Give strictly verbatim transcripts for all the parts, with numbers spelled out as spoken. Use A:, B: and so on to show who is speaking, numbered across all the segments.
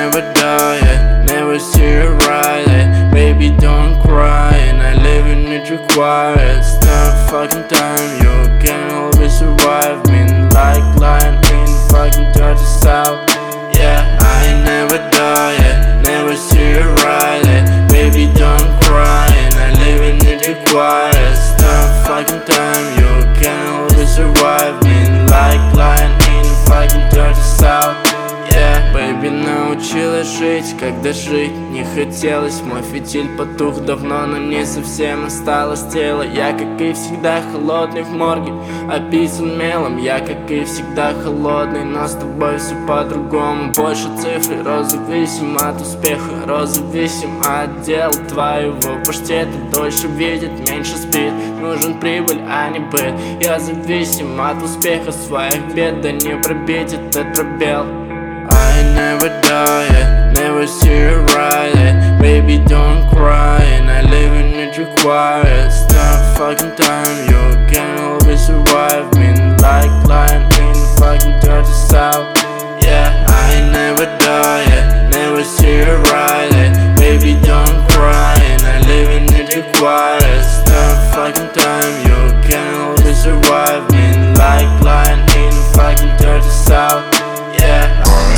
A: never die, yeah. Never see a ride, yeah. Baby don't cry, and I live in it required. It's not fucking time, you can always survive me. Like lion in fucking dirty south. Yeah, I never die, yeah. Never see a ride, yeah. Baby don't cry, and I live in it required. It's not fucking time, you can always survive me. Like lion in fucking dirty south. Yeah, baby научилась жить, когда жить не хотелось. Мой фитиль потух давно, но не совсем осталось тело. Я, как и всегда, холодный в морге, описан мелом. Я, как и всегда, холодный, но с тобой все по-другому. Больше цифры, раззависим от успеха, раззависим от дела твоего. Паштета дольше видит, меньше спит. Нужен прибыль, а не быт. Я зависим от успеха своих бед, да не пробить этот пробел. I never die, yeah. Never see a ride, yeah. Baby don't cry, and I live in it required. It's not fucking time, you can always survive me. Like lion in fucking dirty south. Yeah, I never die, yeah. Never see a ride, yeah. Baby don't cry, and I live in it required. It's not fucking time, you can always survive me. Like lion in fucking dirty south. Yeah.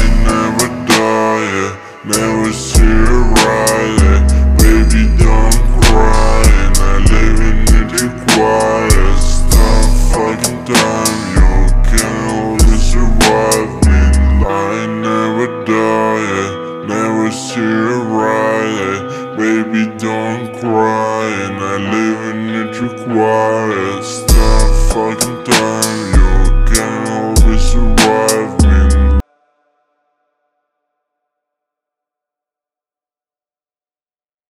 B: Never see a ride, yeah. Baby don't cry, and I live in it required. Stop fucking time, you can always survive me. I never die, yeah. Never see a ride, yeah. Baby don't cry, and I live in it required.